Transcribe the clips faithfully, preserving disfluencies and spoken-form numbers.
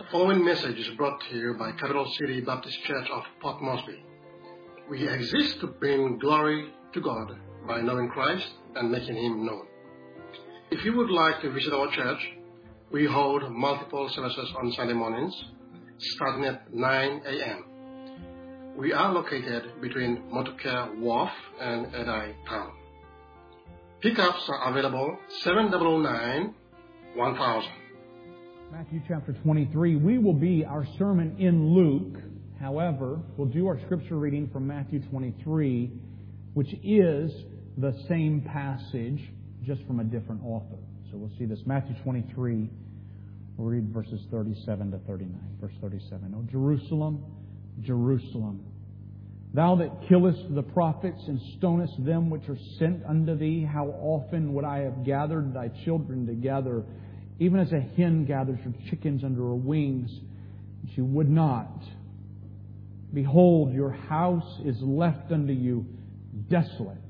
following message is brought to you by Capital City Baptist Church of Port Moresby. We exist to bring glory to God by knowing Christ and making Him known. If you would like to visit our church, we hold multiple services on Sunday mornings, starting at nine a.m. We are located between Motorcare Wharf and Edai Town. Pickups are available seven double nine one thousand. Matthew chapter twenty-three. We will be our sermon in Luke. However, we'll do our scripture reading from Matthew twenty-three, which is the same passage, just from a different author. So we'll see this. Matthew twenty-three, we'll read verses thirty-seven to thirty-nine. Verse thirty-seven. O Jerusalem, Jerusalem, thou that killest the prophets and stonest them which are sent unto thee, how often would I have gathered thy children together, even as a hen gathers her chickens under her wings, and she would not. Behold, your house is left unto you desolate.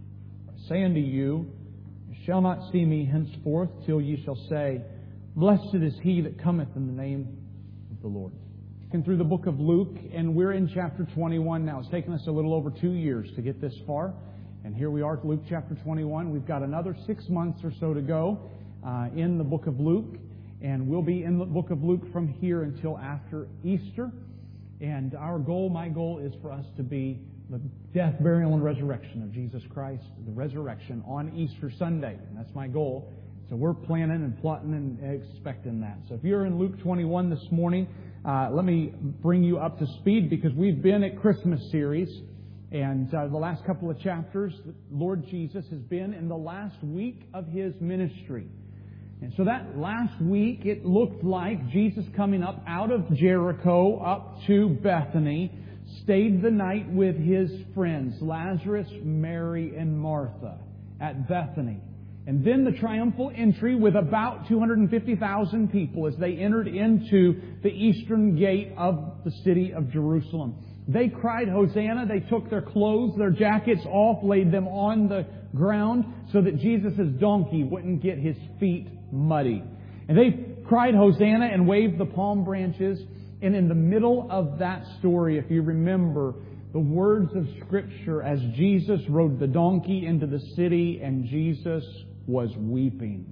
I say unto you, you shall not see me henceforth till ye shall say, Blessed is he that cometh in the name of the Lord. And through the book of Luke, and we're in chapter twenty-one now. It's taken us a little over two years to get this far. And here we are at Luke chapter twenty-one. We've got another six months or so to go uh, in the book of Luke. And we'll be in the book of Luke from here until after Easter. And our goal, my goal, is for us to be the death, burial, and resurrection of Jesus Christ, the resurrection on Easter Sunday. And that's my goal. So we're planning and plotting and expecting that. So if you're in Luke twenty-one this morning, uh, let me bring you up to speed, because we've been at Christmas series. And uh, the last couple of chapters, Lord Jesus has been in the last week of His ministry. And so that last week, it looked like Jesus coming up out of Jericho up to Bethany, stayed the night with His friends, Lazarus, Mary, and Martha at Bethany. And then the triumphal entry with about two hundred fifty thousand people as they entered into the eastern gate of the city of Jerusalem. They cried, Hosanna. They took their clothes, their jackets off, laid them on the ground so that Jesus' donkey wouldn't get his feet muddy. And they cried, Hosanna, and waved the palm branches. And in the middle of that story, if you remember, the words of Scripture as Jesus rode the donkey into the city and Jesus was weeping.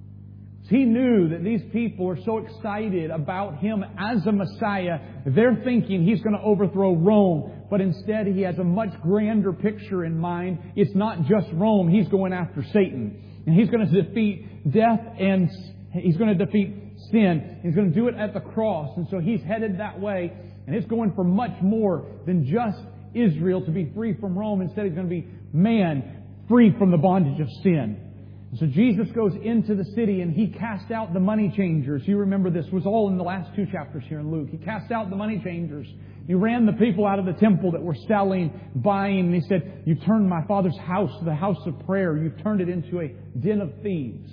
He knew that these people are so excited about Him as a Messiah, they're thinking He's going to overthrow Rome. But instead, He has a much grander picture in mind. It's not just Rome. He's going after Satan. And He's going to defeat death and He's going to defeat sin. He's going to do it at the cross. And so He's headed that way. And it's going for much more than just Israel to be free from Rome. Instead, He's going to be man free from the bondage of sin. So Jesus goes into the city and He cast out the money changers. You remember this was all in the last two chapters here in Luke. He cast out the money changers. He ran the people out of the temple that were selling, buying. And He said, you turned my Father's house, the house of prayer. You've turned it into a den of thieves.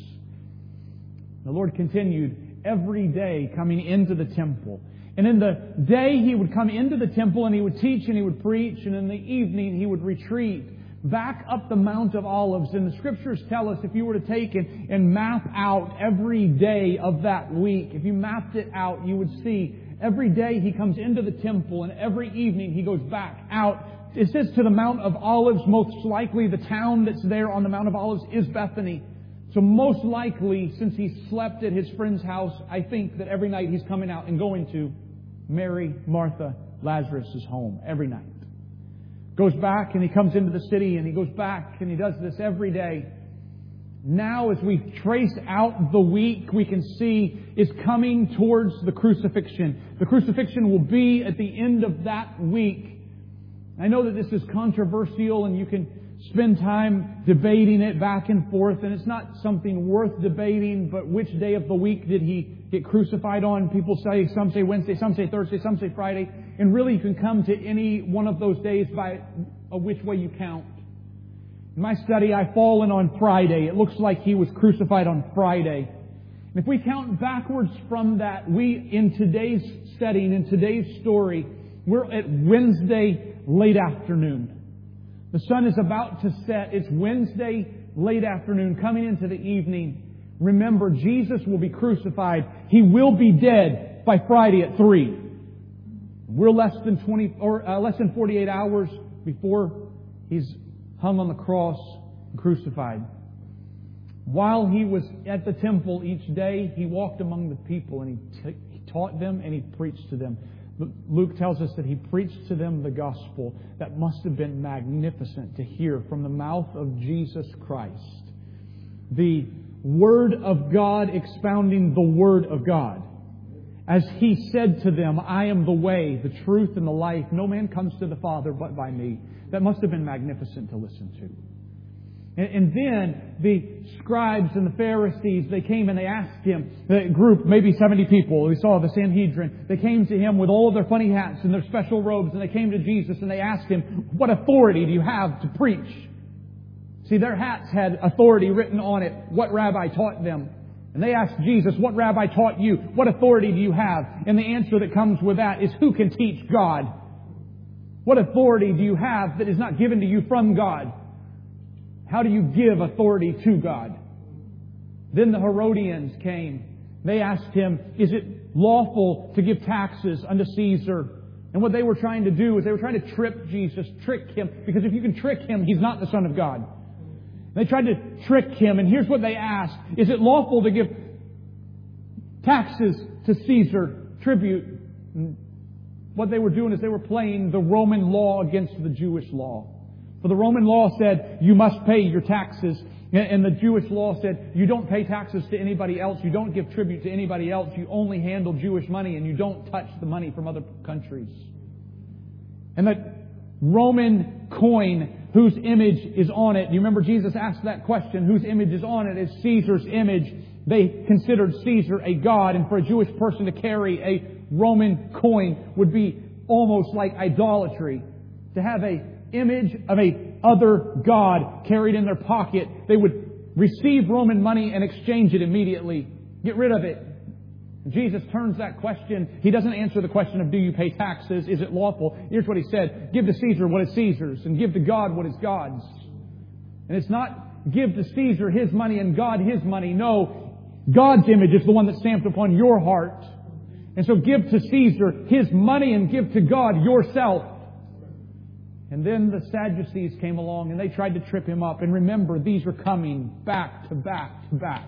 The Lord continued every day coming into the temple. And in the day He would come into the temple and He would teach and He would preach. And in the evening He would retreat back up the Mount of Olives. And the Scriptures tell us, if you were to take and, and map out every day of that week, if you mapped it out, you would see every day He comes into the temple and every evening He goes back out. It says to the Mount of Olives. Most likely the town that's there on the Mount of Olives is Bethany. So most likely, since He slept at His friend's house, I think that every night He's coming out and going to Mary, Martha, Lazarus' home every night. Goes back and He comes into the city and He goes back and He does this every day. Now, as we trace out the week, we can see is coming towards the crucifixion. The crucifixion will be at the end of that week. I know that this is controversial and you can spend time debating it back and forth, and it's not something worth debating, but which day of the week did He get crucified on? People say, some say Wednesday, some say Thursday, some say Friday. And really you can come to any one of those days by uh, which way you count. In my study, I've fallen on Friday. It looks like He was crucified on Friday. And if we count backwards from that, we, in today's setting, in today's story, we're at Wednesday late afternoon. The sun is about to set. It's Wednesday late afternoon, coming into the evening. Remember, Jesus will be crucified. He will be dead. by Friday at three. We're less than twenty or uh, less than forty-eight hours before He's hung on the cross and crucified. While He was at the temple each day, He walked among the people and He, t- he taught them and He preached to them. Luke tells us that He preached to them the gospel. That must have been magnificent to hear from the mouth of Jesus Christ. The Word of God expounding the Word of God. As He said to them, I am the way, the truth, and the life. No man comes to the Father but by me. That must have been magnificent to listen to. And, and then the scribes and the Pharisees, they came and they asked Him, the group, maybe seventy people, we saw the Sanhedrin, they came to Him with all of their funny hats and their special robes, and they came to Jesus and they asked Him, what authority do you have to preach? See, their hats had authority written on it, what rabbi taught them. And they asked Jesus, what rabbi taught you? What authority do you have? And the answer that comes with that is, who can teach God? What authority do you have that is not given to you from God? How do you give authority to God? Then the Herodians came. They asked Him, is it lawful to give taxes unto Caesar? And what they were trying to do is they were trying to trip Jesus, trick Him. Because if you can trick Him, He's not the Son of God. They tried to trick Him, and here's what they asked. Is it lawful to give taxes to Caesar, tribute? And what they were doing is they were playing the Roman law against the Jewish law. For the Roman law said, you must pay your taxes. And the Jewish law said, you don't pay taxes to anybody else. You don't give tribute to anybody else. You only handle Jewish money, and you don't touch the money from other countries. And that Roman coin whose image is on it. You remember Jesus asked that question, whose image is on it? Is Caesar's image. They considered Caesar a god, and for a Jewish person to carry a Roman coin would be almost like idolatry. To have a image of a other god carried in their pocket, they would receive Roman money and exchange it immediately. Get rid of it. Jesus turns that question. He doesn't answer the question of, do you pay taxes? Is it lawful? Here's what He said. Give to Caesar what is Caesar's, and give to God what is God's. And it's not give to Caesar his money and God his money. No, God's image is the one that's stamped upon your heart. And so give to Caesar his money and give to God yourself. And then the Sadducees came along and they tried to trip Him up. And remember, these are coming back to back to back.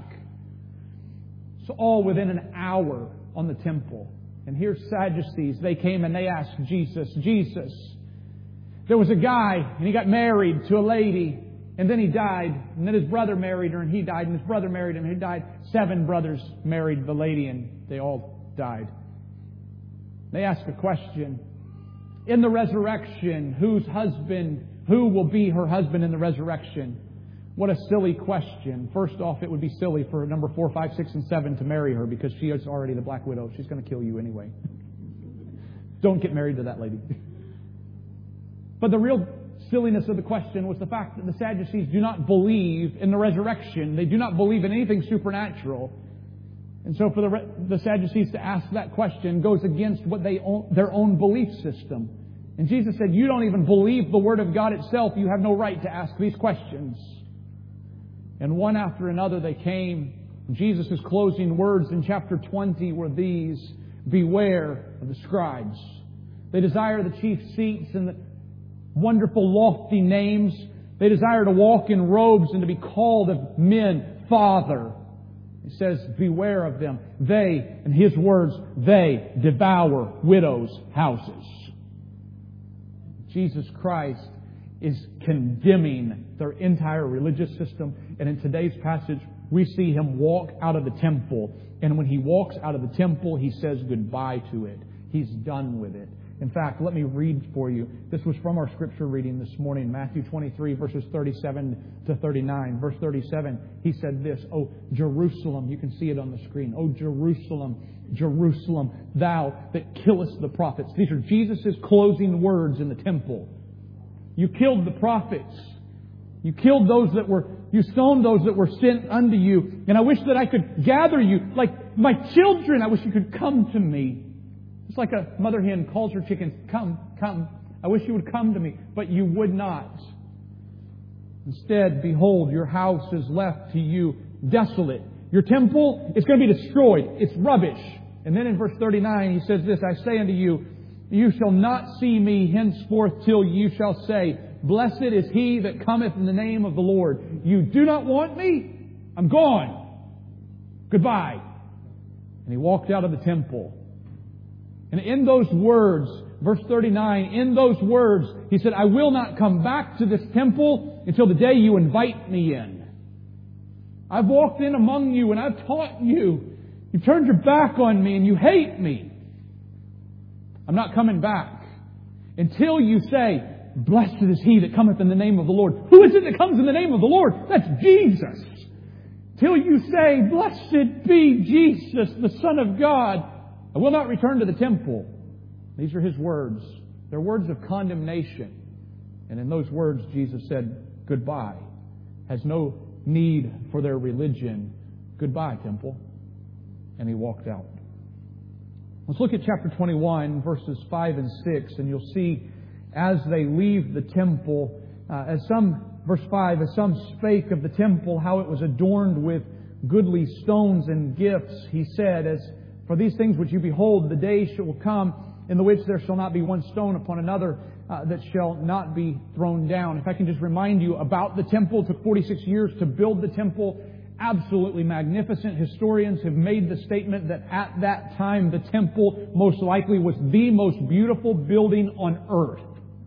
So all within an hour on the temple. And here's Sadducees. They came and they asked Jesus, Jesus, there was a guy and he got married to a lady and then he died. And then his brother married her and he died. And his brother married him and he died. Seven brothers married the lady and they all died. They asked a question. In the resurrection, whose husband, who will be her husband in the resurrection? What a silly question. First off, it would be silly for number four, five, six, and seven to marry her because she is already the black widow. She's going to kill you anyway. Don't get married to that lady. But the real silliness of the question was the fact that the Sadducees do not believe in the resurrection. They do not believe in anything supernatural. And so for the, the Sadducees to ask that question goes against what they own, their own belief system. And Jesus said, you don't even believe the Word of God itself. You have no right to ask these questions. And one after another they came. Jesus' closing words in chapter twenty were these: beware of the scribes. They desire the chief seats and the wonderful lofty names. They desire to walk in robes and to be called of men Father. He says, beware of them. They, in His words, they devour widows' houses. Jesus Christ is condemning their entire religious system. And in today's passage, we see Him walk out of the temple. And when He walks out of the temple, He says goodbye to it. He's done with it. In fact, let me read for you. This was from our scripture reading this morning, Matthew twenty-three, verses thirty-seven to thirty-nine. Verse thirty-seven, He said this, O Jerusalem, you can see it on the screen. O Jerusalem, Jerusalem, thou that killest the prophets. These are Jesus' closing words in the temple. You killed the prophets. You killed those that were, you stoned those that were sent unto you. And I wish that I could gather you like my children. I wish you could come to me. It's like a mother hen calls her chickens, come, come. I wish you would come to me, but you would not. Instead, behold, your house is left to you desolate. Your temple is going to be destroyed. It's rubbish. And then in verse thirty-nine, he says this, I say unto you, you shall not see me henceforth till you shall say, blessed is he that cometh in the name of the Lord. You do not want me? I'm gone. Goodbye. And he walked out of the temple. And in those words, verse thirty-nine, in those words, he said, I will not come back to this temple until the day you invite me in. I've walked in among you and I've taught you. You've turned your back on me and you hate me. I'm not coming back until you say, blessed is he that cometh in the name of the Lord. Who is it that comes in the name of the Lord? That's Jesus. Till you say, blessed be Jesus, the Son of God, I will not return to the temple. These are his words. They're words of condemnation. And in those words, Jesus said, goodbye. Has no need for their religion. Goodbye, temple. And he walked out. Let's look at chapter twenty-one, verses five and six, and you'll see as they leave the temple, uh, as some, verse five, as some spake of the temple, how it was adorned with goodly stones and gifts, he said, as for these things which you behold, the day shall come in the which there shall not be one stone upon another uh, that shall not be thrown down. If I can just remind you about the temple, it took forty-six years to build the temple. Absolutely magnificent. Historians have made the statement that at that time the temple most likely was the most beautiful building on earth.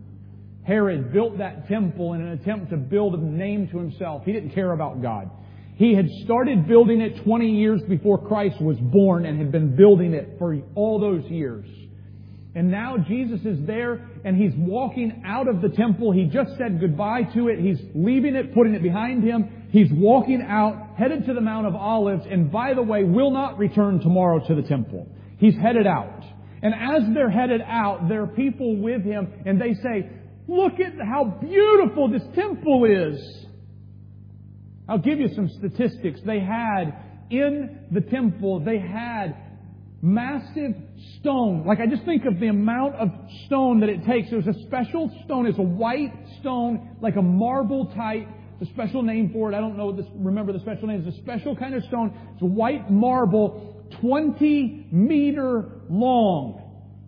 Herod built that temple in an attempt to build a name to himself. He didn't care about God. He had started building it twenty years before Christ was born and had been building it for all those years. And now Jesus is there and he's walking out of the temple. He just said goodbye to it. He's leaving it, putting it behind him. He's walking out, headed to the Mount of Olives, and by the way, will not return tomorrow to the temple. He's headed out. And as they're headed out, there are people with him and they say, look at how beautiful this temple is. I'll give you some statistics. They had in the temple, they had massive stone. Like I just think of the amount of stone that it takes. There's a special stone. It's a white stone, like a marble type. The special name for it, I don't know this, remember the special name. It's a special kind of stone. It's a white marble, twenty meter long.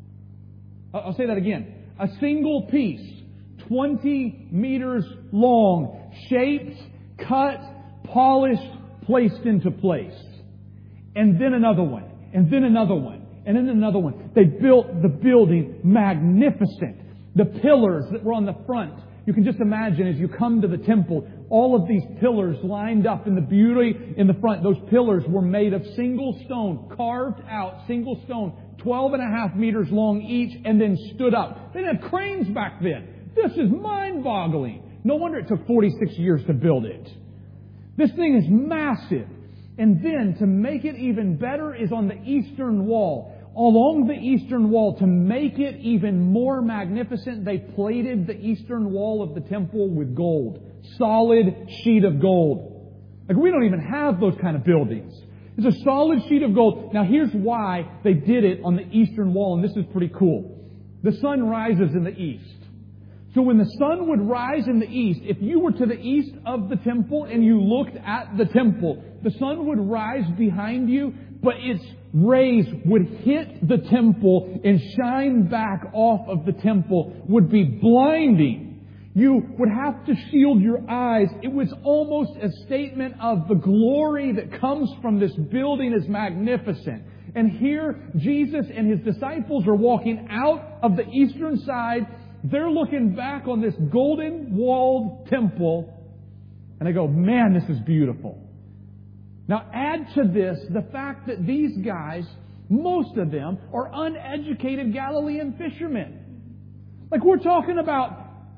I'll say that again. A single piece, twenty meters long, shaped, cut, polished, placed into place. And then another one. And then another one. And then another one. They built the building magnificent. The pillars that were on the front. You can just imagine as you come to the temple, all of these pillars lined up in the beauty in the front. Those pillars were made of single stone, carved out, single stone, twelve and a half meters long each, and then stood up. They didn't have cranes back then. This is mind-boggling. No wonder it took forty-six years to build it. This thing is massive. And then, to make it even better, is on the eastern wall. Along the eastern wall, to make it even more magnificent, they plated the eastern wall of the temple with gold. Solid sheet of gold. Like, we don't even have those kind of buildings. It's a solid sheet of gold. Now, here's why they did it on the eastern wall, and this is pretty cool. The sun rises in the east. So when the sun would rise in the east, if you were to the east of the temple and you looked at the temple, the sun would rise behind you, but its rays would hit the temple and shine back off of the temple, would be blinding. You would have to shield your eyes. It was almost a statement of the glory that comes from this building is magnificent. And here Jesus and his disciples are walking out of the eastern side. They're looking back on this golden walled temple and they go, man, this is beautiful. Now add to this the fact that these guys, most of them, are uneducated Galilean fishermen. Like we're talking about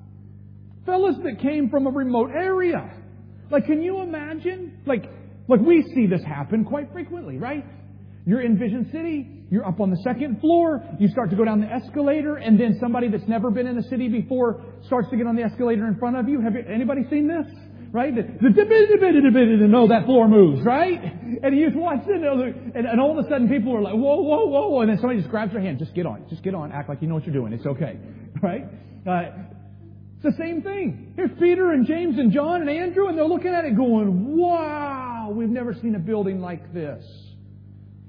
fellas that came from a remote area. Like can you imagine? Like, like we see this happen quite frequently, right? You're in Vision City, you're up on the second floor, you start to go down the escalator, and then somebody that's never been in the city before starts to get on the escalator in front of you. Have you, anybody seen this? Right? The, the, the, no, that floor moves, right? And you just watch it, and, and all of a sudden people are like, whoa, whoa, whoa, and then somebody just grabs their hand, just get on, just get on, act like you know what you're doing, it's okay, right? Uh, it's the same thing. Here's Peter and James and John and Andrew, and they're looking at it going, wow, we've never seen a building like this.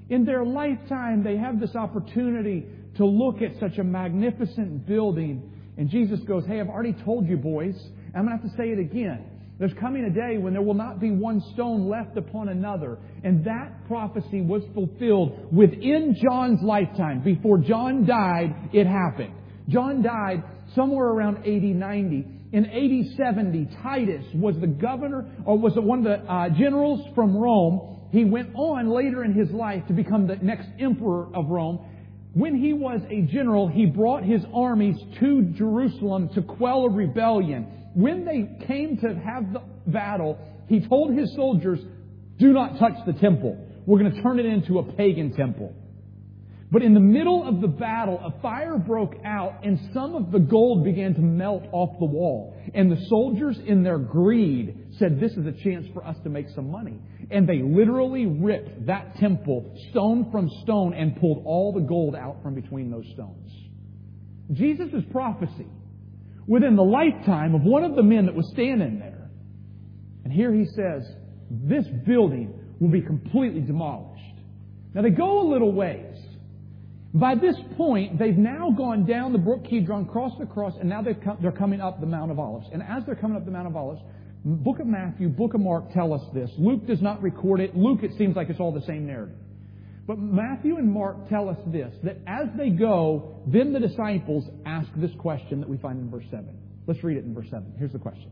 In their lifetime, they have this opportunity to look at such a magnificent building. And Jesus goes, hey, I've already told you, boys. I'm going to have to say it again. There's coming a day when there will not be one stone left upon another. And that prophecy was fulfilled within John's lifetime. Before John died, it happened. John died somewhere around A D ninety. In A D seventy, Titus was the governor, or was one of the uh, generals from Rome. He went on later in his life to become the next emperor of Rome. When he was a general, he brought his armies to Jerusalem to quell a rebellion. When they came to have the battle, he told his soldiers, do not touch the temple. We're going to turn it into a pagan temple. But in the middle of the battle, a fire broke out and some of the gold began to melt off the wall. And the soldiers, in their greed, said, this is a chance for us to make some money. And they literally ripped that temple stone from stone and pulled all the gold out from between those stones. Jesus' prophecy within the lifetime of one of the men that was standing there. And here he says, this building will be completely demolished. Now they go a little ways. By this point, they've now gone down the Brook Kidron, crossed the cross, and now they've come, they're coming up the Mount of Olives. And as they're coming up the Mount of Olives, Book of Matthew, Book of Mark tell us this. Luke does not record it. Luke, it seems like it's all the same narrative. But Matthew and Mark tell us this, that as they go, then the disciples ask this question that we find in verse seven. Let's read it in verse seven. Here's the question.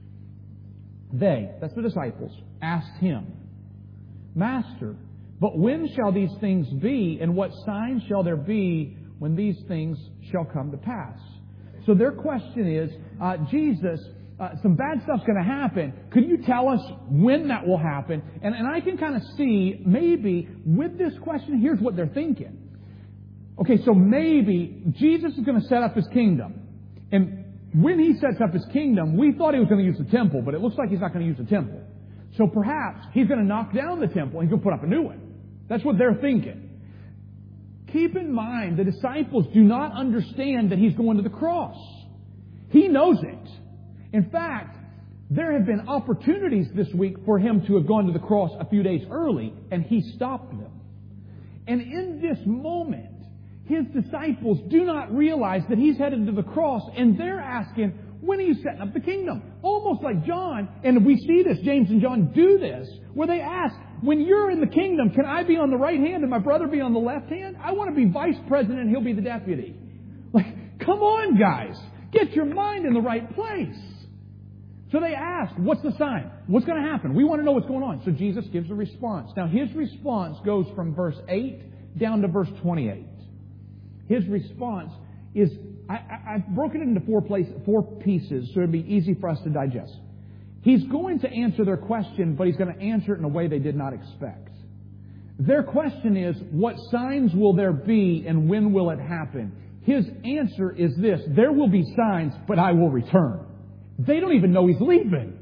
They, that's the disciples, asked him, Master, but when shall these things be, and what signs shall there be when these things shall come to pass? So their question is, uh, Jesus, uh, some bad stuff's going to happen. Could you tell us when that will happen? And, and I can kind of see, maybe, with this question, here's what they're thinking. Okay, so maybe Jesus is going to set up His kingdom. And when He sets up His kingdom, we thought He was going to use the temple, but it looks like He's not going to use the temple. So perhaps He's going to knock down the temple and He's going to put up a new one. That's what they're thinking. Keep in mind, the disciples do not understand that He's going to the cross. He knows it. In fact, there have been opportunities this week for Him to have gone to the cross a few days early, and He stopped them. And in this moment, His disciples do not realize that He's headed to the cross, and they're asking, when are you setting up the kingdom? Almost like John, and we see this, James and John do this, where they ask, when you're in the kingdom, can I be on the right hand and my brother be on the left hand? I want to be vice president and he'll be the deputy. Like, come on, guys. Get your mind in the right place. So they ask, what's the sign? What's going to happen? We want to know what's going on. So Jesus gives a response. Now, His response goes from verse eight down to verse twenty-eight. His response is, I, I, I've broken it into four, places, four pieces so it'd be easy for us to digest. He's going to answer their question, but He's going to answer it in a way they did not expect. Their question is, what signs will there be and when will it happen? His answer is this, there will be signs, but I will return. They don't even know He's leaving.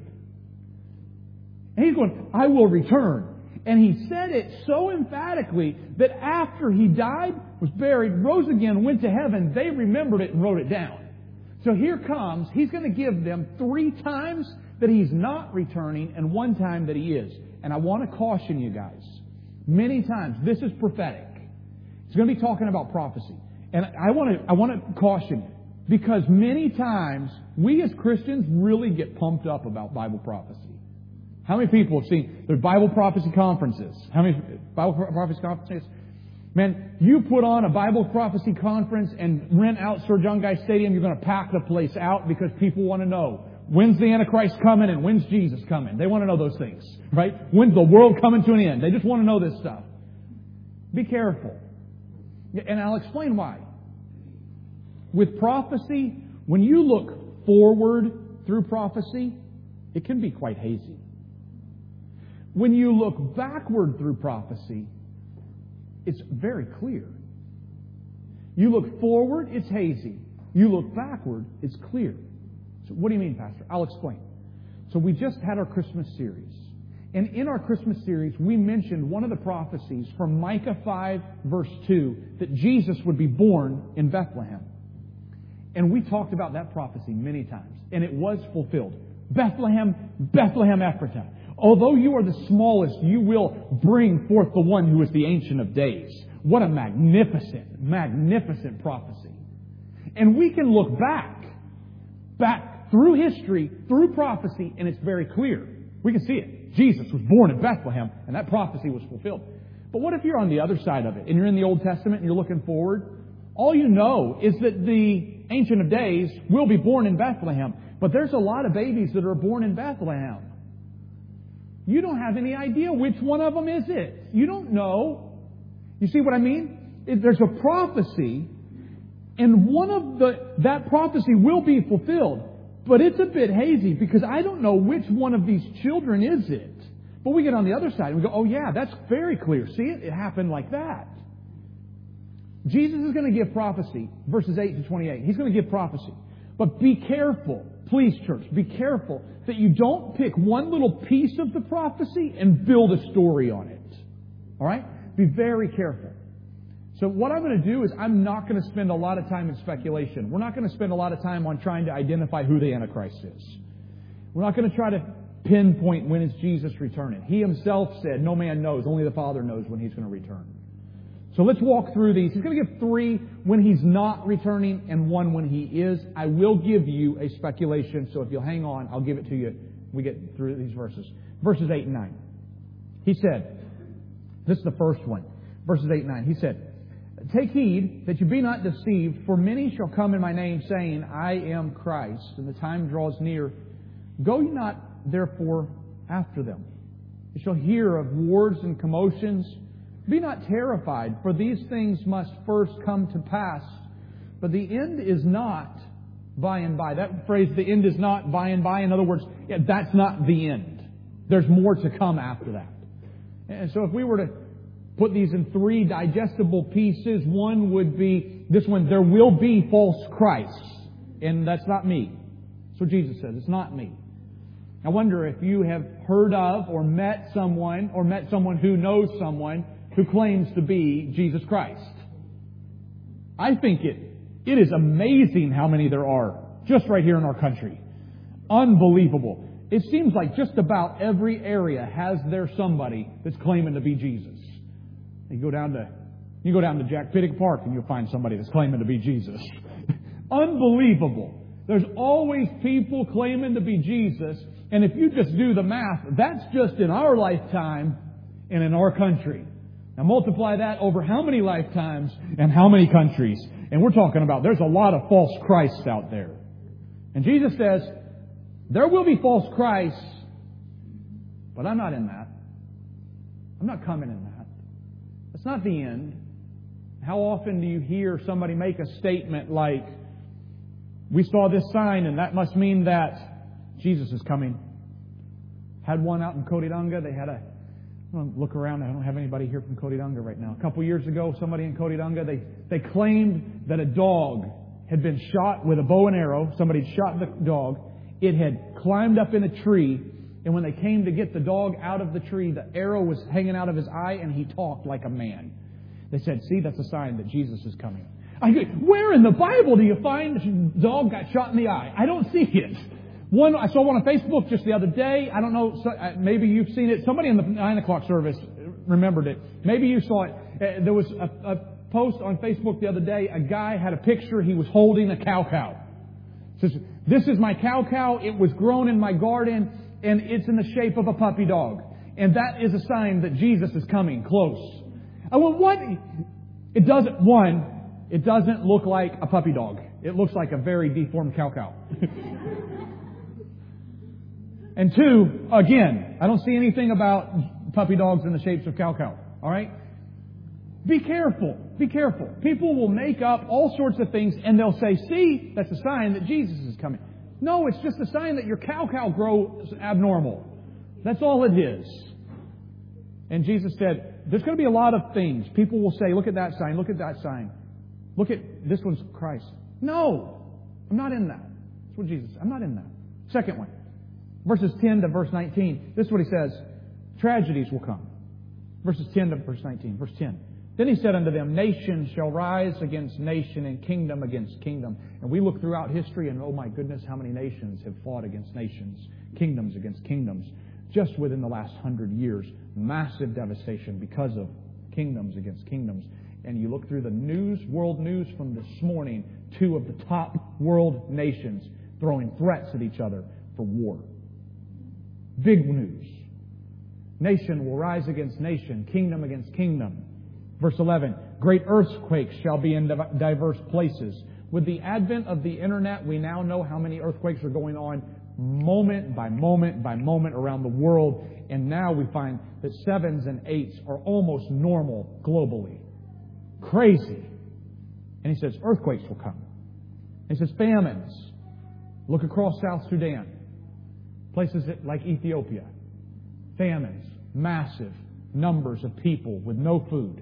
And He's going, I will return. And He said it so emphatically that after He died, was buried, rose again, went to heaven, they remembered it and wrote it down. So here comes, He's going to give them three times that He's not returning and one time that He is. And I want to caution you guys. Many times, this is prophetic. It's going to be talking about prophecy. And I want to, I want to caution you. Because many times, we as Christians really get pumped up about Bible prophecy. How many people have seen there's Bible prophecy conferences? How many Bible prophecy conferences? Man, you put on a Bible prophecy conference and rent out Sir John Guy Stadium, you're going to pack the place out because people want to know, when's the Antichrist coming and when's Jesus coming? They want to know those things, right? When's the world coming to an end? They just want to know this stuff. Be careful. And I'll explain why. With prophecy, when you look forward through prophecy, it can be quite hazy. When you look backward through prophecy, it's very clear. You look forward, it's hazy. You look backward, it's clear. So what do you mean, Pastor? I'll explain. So we just had our Christmas series. And in our Christmas series, we mentioned one of the prophecies from Micah five, verse two, that Jesus would be born in Bethlehem. And we talked about that prophecy many times. And it was fulfilled. Bethlehem, Bethlehem Ephratah. Although you are the smallest, you will bring forth the one who is the Ancient of Days. What a magnificent, magnificent prophecy. And we can look back, back through history, through prophecy, and it's very clear. We can see it. Jesus was born in Bethlehem, and that prophecy was fulfilled. But what if you're on the other side of it, and you're in the Old Testament, and you're looking forward? All you know is that the Ancient of Days will be born in Bethlehem. But there's a lot of babies that are born in Bethlehem. You don't have any idea which one of them is it. You don't know. You see what I mean? There's a prophecy, and one of the that prophecy will be fulfilled. But it's a bit hazy because I don't know which one of these children is it. But we get on the other side and we go, oh yeah, that's very clear. See it? It happened like that. Jesus is going to give prophecy, verses eight to twenty-eight. He's going to give prophecy. But be careful, please church, be careful that you don't pick one little piece of the prophecy and build a story on it. All right? Be very careful. So what I'm going to do is I'm not going to spend a lot of time in speculation. We're not going to spend a lot of time on trying to identify who the Antichrist is. We're not going to try to pinpoint when is Jesus returning. He himself said, no man knows, only the Father knows when He's going to return. So let's walk through these. He's going to give three when He's not returning and one when He is. I will give you a speculation, so if you'll hang on, I'll give it to you when we get through these verses. Verses eight and nine. He said, this is the first one. Verses eight and nine. He said, take heed that you be not deceived, for many shall come in my name, saying, I am Christ, and the time draws near. Go ye not therefore after them. You shall hear of wars and commotions. Be not terrified, for these things must first come to pass. But the end is not by and by. That phrase, the end is not by and by. In other words, yeah, that's not the end. There's more to come after that. And so if we were to put these in three digestible pieces, one would be this one, there will be false Christs. And that's not me. That's what Jesus says. It's not me. I wonder if you have heard of or met someone or met someone who knows someone who claims to be Jesus Christ. I think it it is amazing how many there are just right here in our country. Unbelievable. It seems like just about every area has there somebody that's claiming to be Jesus. You go down to you go down to Jack Pittick Park and you'll find somebody that's claiming to be Jesus. Unbelievable. There's always people claiming to be Jesus, and if you just do the math, that's just in our lifetime and in our country. Now multiply that over how many lifetimes and how many countries. And we're talking about there's a lot of false Christs out there. And Jesus says, there will be false Christs, but I'm not in that. I'm not coming in that. That's not the end. How often do you hear somebody make a statement like, we saw this sign and that must mean that Jesus is coming. Had one out in Cotydunga. They had a look around. I don't have anybody here from Cotydunga right now. A couple years ago, somebody in Cotydunga, they, they claimed that a dog had been shot with a bow and arrow. Somebody had shot the dog. It had climbed up in a tree. And when they came to get the dog out of the tree, the arrow was hanging out of his eye and he talked like a man. They said, see, that's a sign that Jesus is coming. I go, where in the Bible do you find the dog got shot in the eye? I don't see it. One, I saw one on Facebook just the other day. I don't know, maybe you've seen it. Somebody in the nine o'clock service remembered it. Maybe you saw it. There was a, a post on Facebook the other day. A guy had a picture. He was holding a cow cow. It says, this is my cow cow. It was grown in my garden, and it's in the shape of a puppy dog. And that is a sign that Jesus is coming close. I went, what? It doesn't, one, it doesn't look like a puppy dog. It looks like a very deformed cow cow. And two, again, I don't see anything about puppy dogs in the shapes of cow cow. All right? Be careful. Be careful. People will make up all sorts of things and they'll say, see, that's a sign that Jesus is coming. No, it's just a sign that your cow cow grows abnormal. That's all it is. And Jesus said, there's going to be a lot of things. People will say, look at that sign, look at that sign. Look at, this one's Christ. No, I'm not in that. That's what Jesus said. I'm not in that. Second one. Verses ten to verse nineteen. This is what he says. Tragedies will come. Verses ten to verse nineteen. Verse ten. Then he said unto them, nation shall rise against nation and kingdom against kingdom. And we look throughout history and oh my goodness, how many nations have fought against nations, kingdoms against kingdoms. just within the last hundred years. Massive devastation because of kingdoms against kingdoms. And you look through the news, world news from this morning, two of the top world nations throwing threats at each other for war. Big news. Nation will rise against nation, kingdom against kingdom. Verse eleven, great earthquakes shall be in diverse places. With the advent of the internet, we now know how many earthquakes are going on moment by moment by moment around the world. And now we find that sevens and eights are almost normal globally. Crazy. And he says earthquakes will come. And he says famines. Look across South Sudan. Places like Ethiopia. Famines. Massive numbers of people with no food.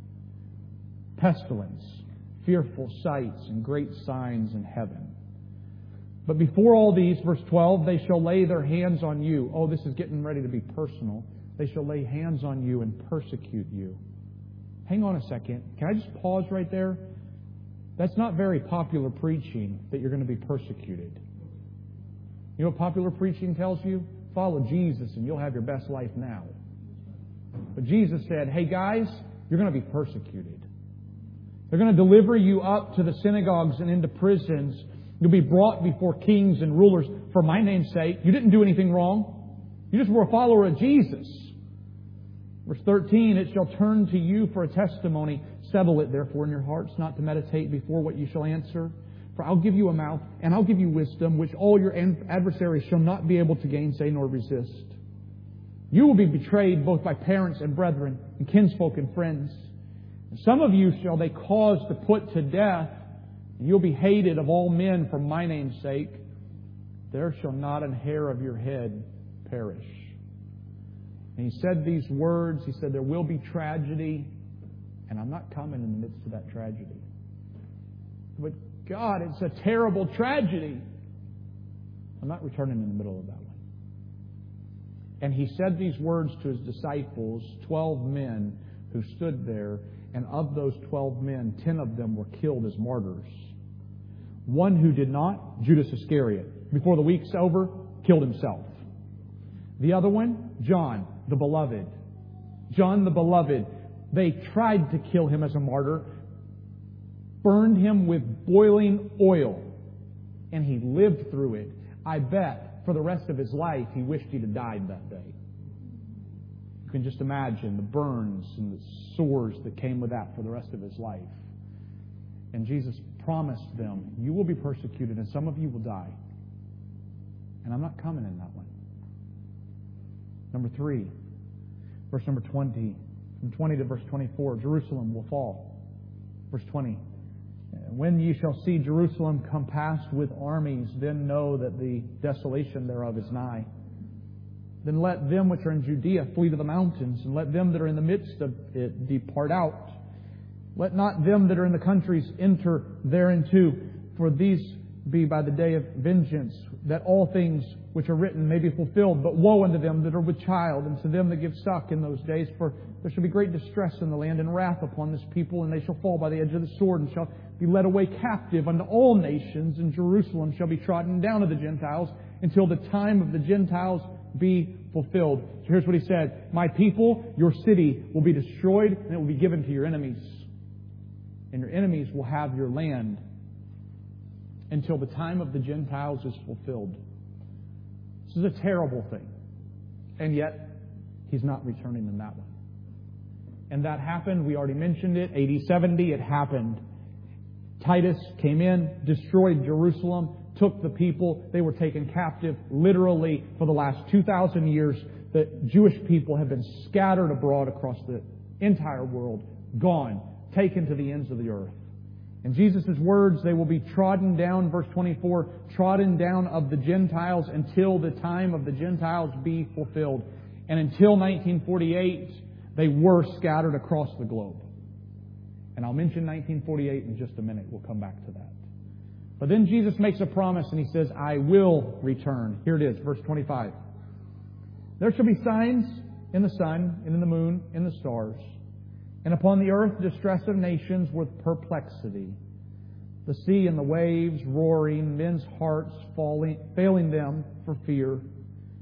Pestilence. Fearful sights and great signs in heaven. But before all these, verse twelve, they shall lay their hands on you. Oh, this is getting ready to be personal. They shall lay hands on you and persecute you. Hang on a second. Can I just pause right there? That's not very popular preaching that you're going to be persecuted. You know what popular preaching tells you? Follow Jesus and you'll have your best life now. But Jesus said, hey guys, you're going to be persecuted. They're going to deliver you up to the synagogues and into prisons. You'll be brought before kings and rulers for my name's sake. You didn't do anything wrong. You just were a follower of Jesus. Verse thirteen, it shall turn to you for a testimony. Settle it therefore in your hearts, not to meditate before what you shall answer. For I'll give you a mouth, and I'll give you wisdom, which all your adversaries shall not be able to gainsay nor resist. You will be betrayed both by parents and brethren, and kinsfolk and friends. And some of you shall they cause to put to death, and you'll be hated of all men for my name's sake. There shall not an hair of your head perish. And he said these words. He said, there will be tragedy, and I'm not coming in the midst of that tragedy. But God, it's a terrible tragedy. I'm not returning in the middle of that one. And he said these words to his disciples, twelve men who stood there, and of those twelve men, ten of them were killed as martyrs. One who did not, Judas Iscariot, before the week's over, killed himself. The other one, John, the beloved. John the beloved. They tried to kill him as a martyr, burned him with boiling oil, and he lived through it. I bet for the rest of his life he wished he'd have died that day. You can just imagine the burns and the sores that came with that for the rest of his life. And Jesus promised them, you will be persecuted and some of you will die. And I'm not coming in that one. Number three, verse number twenty. From twenty to verse twenty-four, Jerusalem will fall. Verse twenty. When ye shall see Jerusalem compassed with armies, then know that the desolation thereof is nigh. Then let them which are in Judea flee to the mountains, and let them that are in the midst of it depart out. Let not them that are in the countries enter thereinto, for these be by the day of vengeance, that all things which are written may be fulfilled. But woe unto them that are with child, and to them that give suck in those days, for there shall be great distress in the land, and wrath upon this people, and they shall fall by the edge of the sword, and shall be led away captive unto all nations, and Jerusalem shall be trodden down of the Gentiles, until the time of the Gentiles be fulfilled. So here's what he said. My people, your city will be destroyed, and it will be given to your enemies. And your enemies will have your land until the time of the Gentiles is fulfilled. This is a terrible thing. And yet, He's not returning in that one. And that happened. We already mentioned it. A D seventy, it happened. Titus came in, destroyed Jerusalem, took the people. They were taken captive literally for the last two thousand years. The Jewish people have been scattered abroad across the entire world, gone, taken to the ends of the earth. In Jesus' words, they will be trodden down, verse twenty-four, trodden down of the Gentiles until the time of the Gentiles be fulfilled. And until nineteen forty-eight, they were scattered across the globe. And I'll mention nineteen forty-eight in just a minute. We'll come back to that. But then Jesus makes a promise and He says, I will return. Here it is, verse twenty-five. There shall be signs in the sun, and in the moon, and the stars. And upon the earth distress of nations with perplexity. The sea and the waves roaring, men's hearts falling, failing them for fear.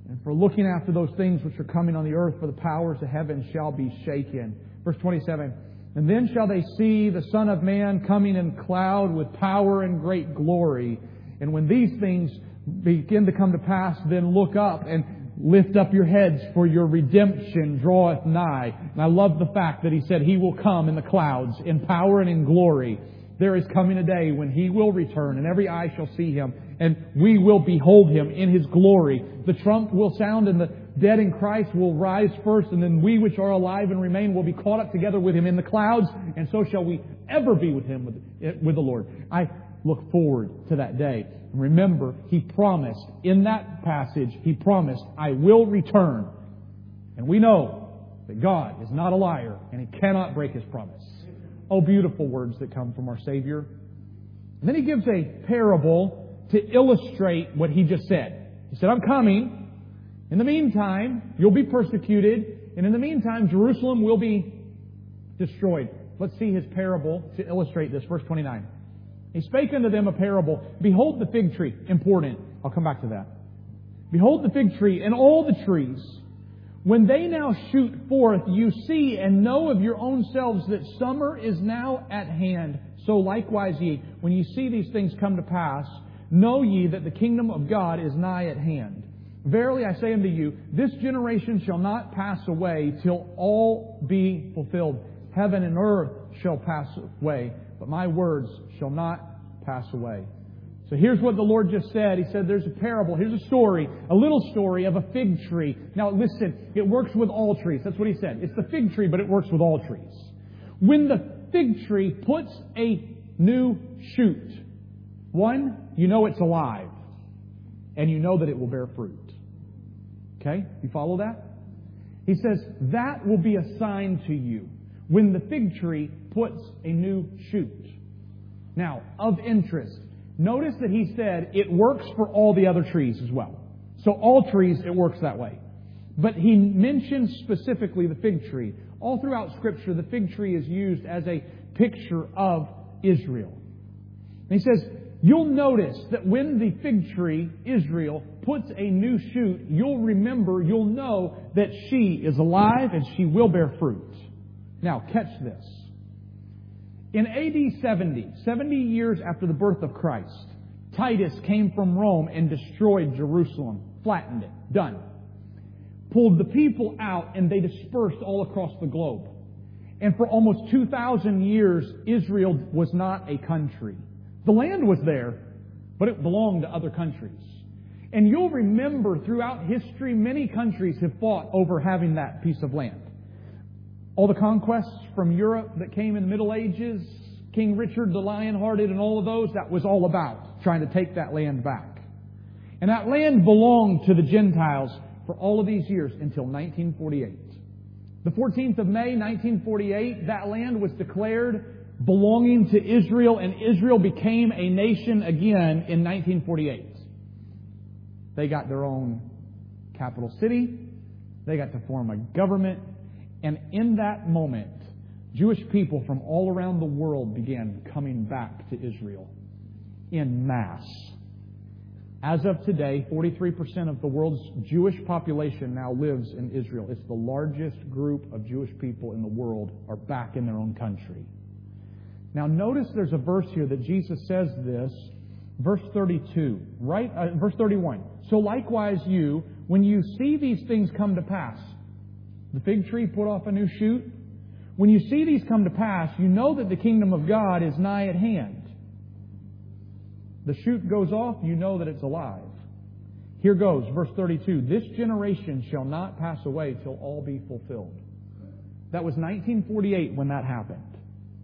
And for looking after those things which are coming on the earth, for the powers of heaven shall be shaken. Verse twenty-seven, and then shall they see the Son of Man coming in cloud with power and great glory. And when these things begin to come to pass, then look up and lift up your heads, for your redemption draweth nigh. And I love the fact that He said He will come in the clouds in power and in glory. There is coming a day when He will return, and every eye shall see Him, and we will behold Him in His glory. The trump will sound, and the dead in Christ will rise first, and then we which are alive and remain will be caught up together with Him in the clouds, and so shall we ever be with Him, with, with the Lord. I look forward to that day. And remember, He promised, in that passage, He promised, I will return. And we know that God is not a liar, and He cannot break His promise. Oh, beautiful words that come from our Savior. And then He gives a parable to illustrate what He just said. He said, I'm coming. In the meantime, you'll be persecuted. And in the meantime, Jerusalem will be destroyed. Let's see His parable to illustrate this. Verse twenty-nine. He spake unto them a parable. Behold the fig tree. Important. I'll come back to that. Behold the fig tree and all the trees. When they now shoot forth, you see and know of your own selves that summer is now at hand. So likewise ye, when ye see these things come to pass, know ye that the kingdom of God is nigh at hand. Verily I say unto you, this generation shall not pass away till all be fulfilled. Heaven and earth shall pass away, but my words shall not pass away. So here's what the Lord just said. He said there's a parable. Here's a story, a little story of a fig tree. Now listen, it works with all trees. That's what He said. It's the fig tree, but it works with all trees. When the fig tree puts a new shoot, one, you know it's alive. And you know that it will bear fruit. Okay? You follow that? He says that will be a sign to you when the fig tree puts a new shoot. Now, of interest, notice that He said it works for all the other trees as well. So all trees, it works that way. But He mentions specifically the fig tree. All throughout Scripture, the fig tree is used as a picture of Israel. And He says, you'll notice that when the fig tree, Israel, puts a new shoot, you'll remember, you'll know that she is alive and she will bear fruit. Now, catch this. In A D seventy, seventy years after the birth of Christ, Titus came from Rome and destroyed Jerusalem, flattened it, done. Pulled the people out and they dispersed all across the globe. And for almost two thousand years, Israel was not a country. The land was there, but it belonged to other countries. And you'll remember throughout history, many countries have fought over having that piece of land. All the conquests from Europe that came in the Middle Ages, King Richard the Lion-Hearted and all of those, that was all about trying to take that land back. And that land belonged to the Gentiles for all of these years until nineteen forty-eight. The fourteenth of May, nineteen forty-eight, that land was declared belonging to Israel, and Israel became a nation again in nineteen forty-eight. They got their own capital city. They got to form a government. And in that moment, Jewish people from all around the world began coming back to Israel in mass. As of today, forty-three percent of the world's Jewish population now lives in Israel. It's the largest group of Jewish people in the world are back in their own country. Now notice there's a verse here that Jesus says this, verse thirty-two, right? Uh, verse thirty-one. So likewise you, when you see these things come to pass, the fig tree put off a new shoot. When you see these come to pass, you know that the kingdom of God is nigh at hand. The shoot goes off, you know that it's alive. Here goes, verse thirty-two. This generation shall not pass away till all be fulfilled. That was nineteen forty-eight when that happened.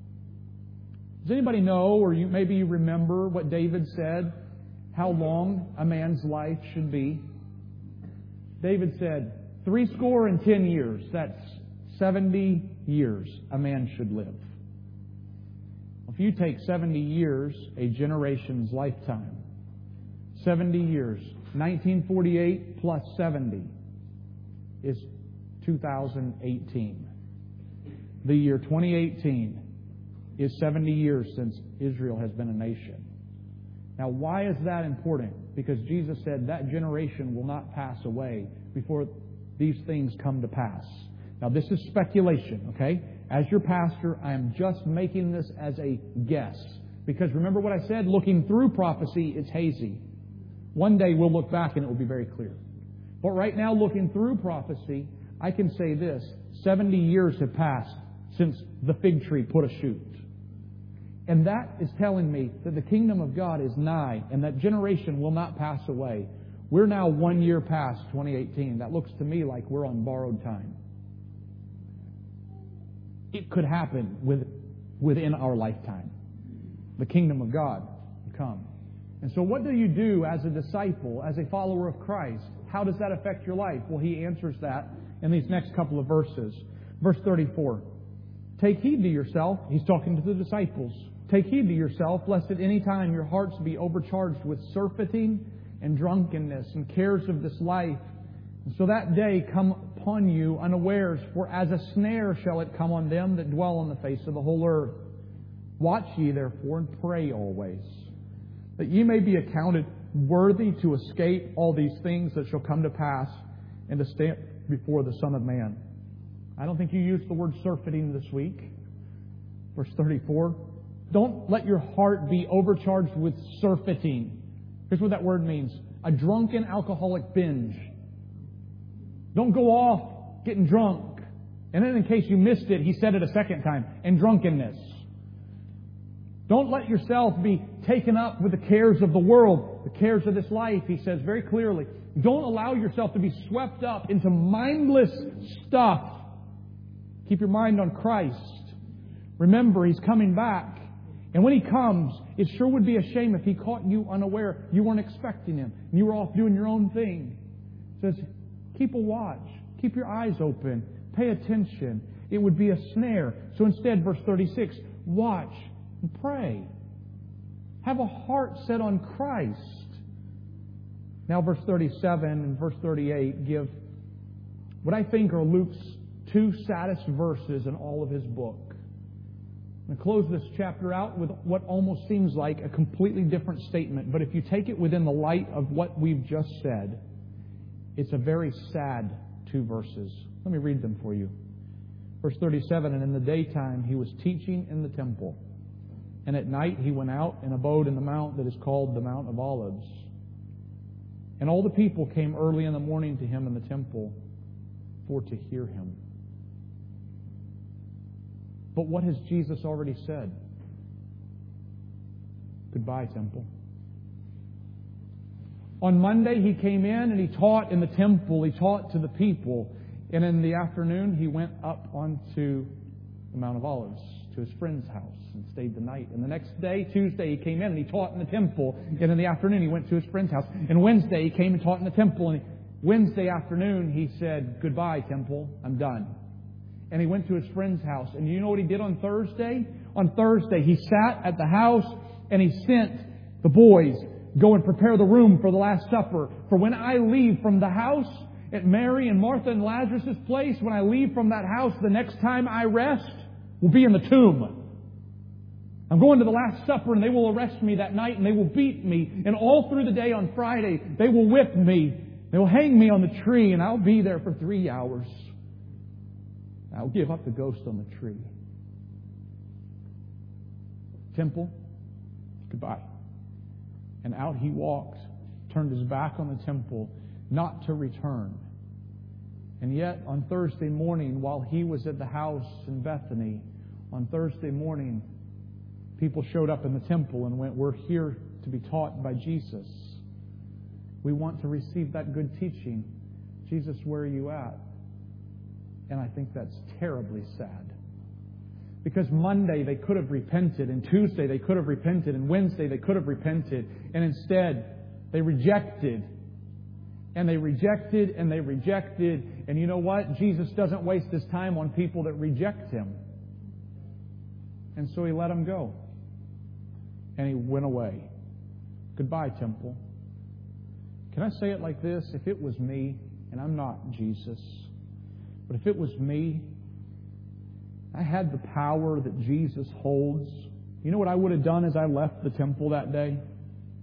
Does anybody know, or you, maybe you remember what David said, how long a man's life should be? David said, three score and ten years. That's seventy years a man should live. If you take seventy years, a generation's lifetime, seventy years, nineteen forty-eight plus seventy is two thousand eighteen. The year twenty eighteen is seventy years since Israel has been a nation. Now, why is that important? Because Jesus said that generation will not pass away before these things come to pass. Now, this is speculation, okay? As your pastor, I am just making this as a guess. Because remember what I said? Looking through prophecy, it's hazy. One day we'll look back and it will be very clear. But right now, looking through prophecy, I can say this. seventy years have passed since the fig tree put a shoot. And that is telling me that the kingdom of God is nigh and that generation will not pass away. We're now one year past twenty eighteen. That looks to me like we're on borrowed time. It could happen with, within our lifetime. The kingdom of God will come. And so what do you do as a disciple, as a follower of Christ? How does that affect your life? Well, he answers that in these next couple of verses. Verse thirty-four. Take heed to yourself. He's talking to the disciples. Take heed to yourself, lest at any time your hearts be overcharged with surfeiting and drunkenness and cares of this life. And so that day come upon you unawares, for as a snare shall it come on them that dwell on the face of the whole earth. Watch ye therefore and pray always, that ye may be accounted worthy to escape all these things that shall come to pass and to stand before the Son of Man. I don't think you used the word surfeiting this week. Verse thirty-four. Don't let your heart be overcharged with surfeiting. Here's what that word means. A drunken alcoholic binge. Don't go off getting drunk. And then in case you missed it, he said it a second time. And drunkenness. Don't let yourself be taken up with the cares of the world, the cares of this life, he says very clearly. Don't allow yourself to be swept up into mindless stuff. Keep your mind on Christ. Remember, He's coming back. And when He comes, it sure would be a shame if He caught you unaware. You weren't expecting Him. And you were off doing your own thing. It says, keep a watch. Keep your eyes open. Pay attention. It would be a snare. So instead, verse thirty-six, watch and pray. Have a heart set on Christ. Now verse thirty-seven and verse thirty-eight give what I think are Luke's two saddest verses in all of his book. I'm going to close this chapter out with what almost seems like a completely different statement. But if you take it within the light of what we've just said, it's a very sad two verses. Let me read them for you. Verse thirty-seven, and in the daytime he was teaching in the temple. And at night he went out and abode in the mount that is called the Mount of Olives. And all the people came early in the morning to him in the temple for to hear him. But what has Jesus already said? Goodbye, temple. On Monday he came in and he taught in the temple. He taught to the people. And in the afternoon he went up onto the Mount of Olives to his friend's house and stayed the night. And the next day, Tuesday, he came in and he taught in the temple. And in the afternoon he went to his friend's house. And Wednesday he came and taught in the temple. And Wednesday afternoon he said, goodbye, temple. I'm done. And he went to his friend's house. And you know what he did on Thursday? On Thursday, he sat at the house and he sent the boys, go and prepare the room for the Last Supper. For when I leave from the house at Mary and Martha and Lazarus' place, when I leave from that house, the next time I rest will be in the tomb. I'm going to the Last Supper and they will arrest me that night and they will beat me. And all through the day on Friday, they will whip me. They will hang me on the tree and I'll be there for three hours. I'll give up the ghost on the tree. Temple, goodbye. And out he walked, turned his back on the temple, not to return. And yet, on Thursday morning, while he was at the house in Bethany, on Thursday morning, people showed up in the temple and went, we're here to be taught by Jesus. We want to receive that good teaching. Jesus, where are you at? And I think that's terribly sad. Because Monday they could have repented, and Tuesday they could have repented, and Wednesday they could have repented, and instead they rejected. And they rejected, and they rejected. And you know what? Jesus doesn't waste His time on people that reject Him. And so He let them go. And He went away. Goodbye, temple. Can I say it like this? If it was me, and I'm not Jesus, but if it was me, I had the power that Jesus holds. You know what I would have done as I left the temple that day?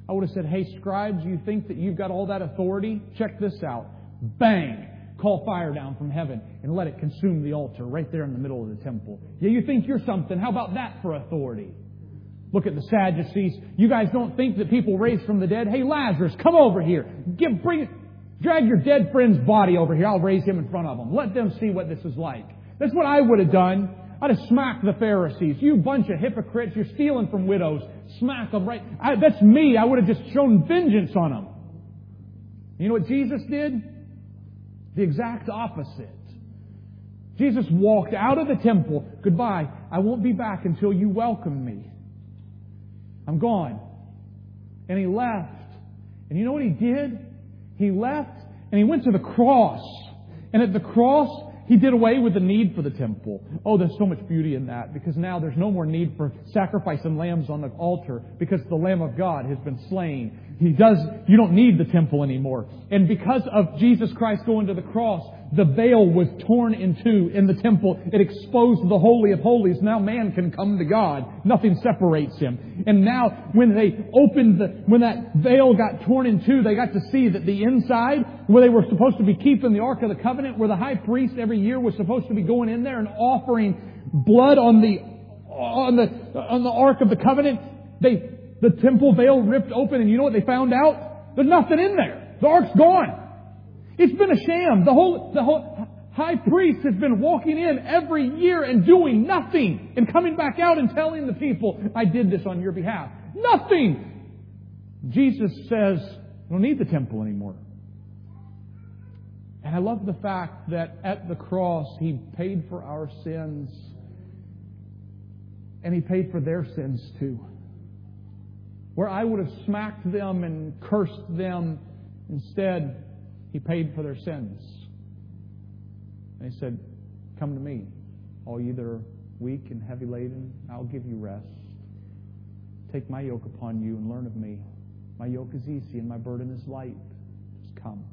I would have said, hey, scribes, you think that you've got all that authority? Check this out. Bang! Call fire down from heaven and let it consume the altar right there in the middle of the temple. Yeah, you think you're something. How about that for authority? Look at the Sadducees. You guys don't think that people raised from the dead? Hey, Lazarus, come over here. Give, bring it. Drag your dead friend's body over here. I'll raise him in front of them. Let them see what this is like. That's what I would have done. I'd have smacked the Pharisees. You bunch of hypocrites. You're stealing from widows. Smack them right. I, that's me. I would have just shown vengeance on them. You know what Jesus did? The exact opposite. Jesus walked out of the temple. Goodbye. I won't be back until you welcome me. I'm gone. And He left. And you know what He did? He left and He went to the cross. And at the cross, He did away with the need for the temple. Oh, there's so much beauty in that, because now there's no more need for sacrificing lambs on the altar, because the Lamb of God has been slain. He does, you don't need the temple anymore. And because of Jesus Christ going to the cross, the veil was torn in two in the temple. It exposed the Holy of Holies. Now man can come to God. Nothing separates Him. And now when they opened the, when that veil got torn in two, they got to see that the inside, where they were supposed to be keeping the Ark of the Covenant, where the high priest every year was supposed to be going in there and offering blood on the, on the, on the Ark of the Covenant, they, the temple veil ripped open, and you know what they found out? There's nothing in there. The Ark's gone. It's been a sham. The whole, the whole high priest has been walking in every year and doing nothing, and coming back out and telling the people, I did this on your behalf. Nothing. Jesus says, I don't need the temple anymore. And I love the fact that at the cross, He paid for our sins, and He paid for their sins too. Where I would have smacked them and cursed them, instead, He paid for their sins. And He said, come to me, all ye that are weak and heavy laden, I'll give you rest. Take my yoke upon you and learn of me. My yoke is easy and my burden is light. Just come.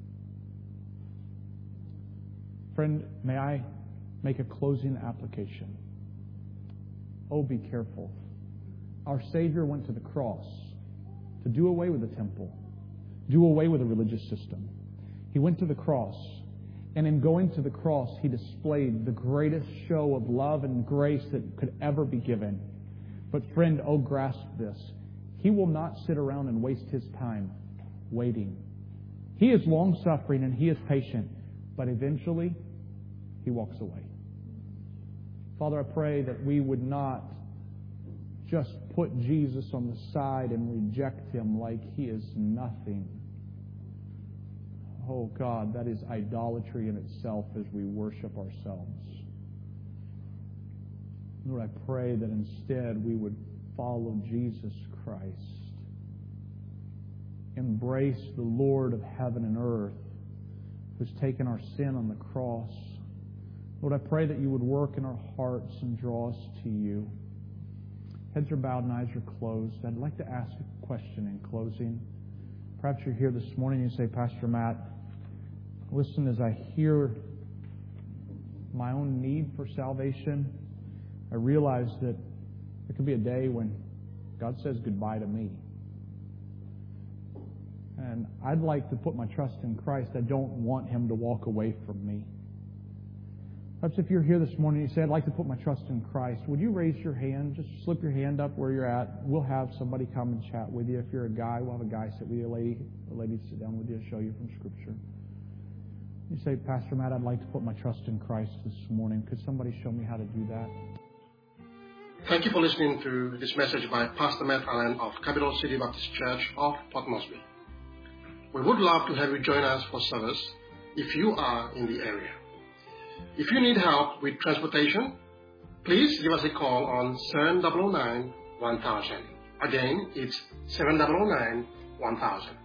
Friend, may I make a closing application? Oh, be careful. Our Savior went to the cross to do away with the temple, do away with the religious system. He went to the cross, and in going to the cross, He displayed the greatest show of love and grace that could ever be given. But friend, oh, grasp this. He will not sit around and waste His time waiting. He is long-suffering and He is patient, but eventually He walks away. Father, I pray that we would not just put Jesus on the side and reject Him like He is nothing. Oh God, that is idolatry in itself as we worship ourselves. Lord, I pray that instead we would follow Jesus Christ. Embrace the Lord of heaven and earth who's taken our sin on the cross. Lord, I pray that You would work in our hearts and draw us to You. Heads are bowed and eyes are closed. I'd like to ask a question in closing. Perhaps you're here this morning and you say, Pastor Matt, listen, as I hear my own need for salvation, I realize that there could be a day when God says goodbye to me. And I'd like to put my trust in Christ. I don't want Him to walk away from me. Perhaps if you're here this morning and you say, I'd like to put my trust in Christ, would you raise your hand? Just slip your hand up where you're at. We'll have somebody come and chat with you. If you're a guy, we'll have a guy sit with you, a lady, a lady sit down with you and show you from Scripture. You say, Pastor Matt, I'd like to put my trust in Christ this morning. Could somebody show me how to do that? Thank you for listening to this message by Pastor Matt Allen of Capital City Baptist Church of Port Moresby. We would love to have you join us for service if you are in the area. If you need help with transportation, please give us a call on seven zero zero nine one thousand. Again, it's seven zero zero nine one thousand.